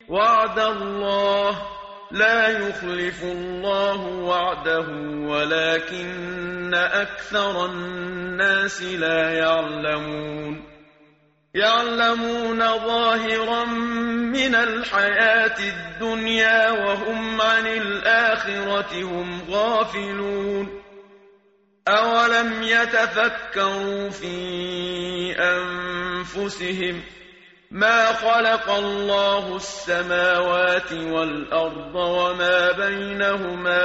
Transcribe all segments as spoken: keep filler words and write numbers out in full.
وعد الله لا يخلف الله وعده ولكن أكثر الناس لا يعلمون يعلمون ظاهرا من الحياة الدنيا وهم عن الآخرة هم غافلون أولم يتفكروا في أنفسهم ما خلق الله السماوات والأرض وما بينهما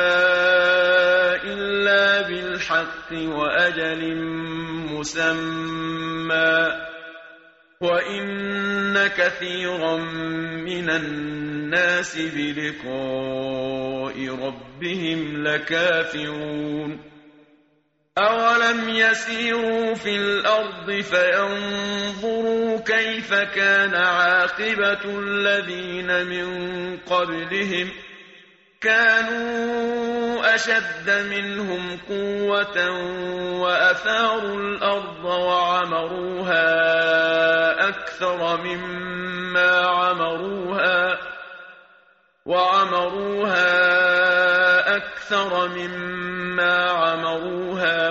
إلا بالحق وأجل مسمى وإن كثيرا من الناس بلقاء ربهم لكافرون أولم يسيروا في الأرض فينظروا كيف كان عاقبة الذين من قبلهم كانوا أشد منهم قوة وأثاروا الأرض وعمروها أكثر مما عمروها وعمروها أكثر مما عمروها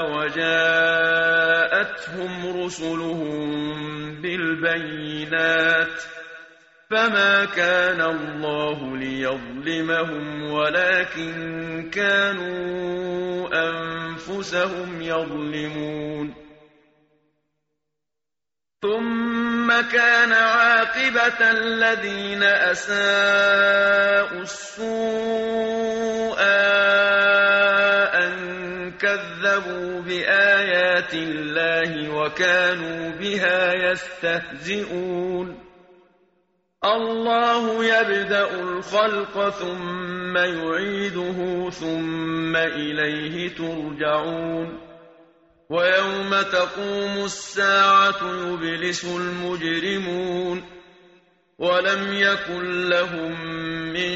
وجاءتهم رسلهم بالبينات فما كان الله ليظلمهم ولكن كانوا أنفسهم يظلمون ثم كان عاقبة الذين أساءوا السوء أن كذبوا بآيات الله وكانوا بها يستهزئون الله يبدأ الخلق ثم يعيده ثم إليه ترجعون ويوم تقوم الساعة يبلس المجرمون ولم يكن لهم من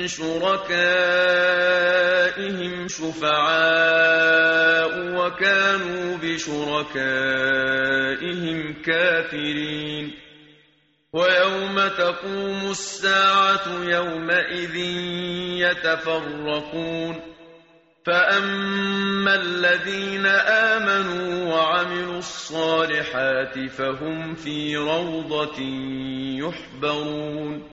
شركائهم شفعاء وكانوا بشركائهم كافرين ويوم تقوم الساعة يومئذ يتفرقون فأما الذين آمنوا وعملوا الصالحات فهم في روضة يحبرون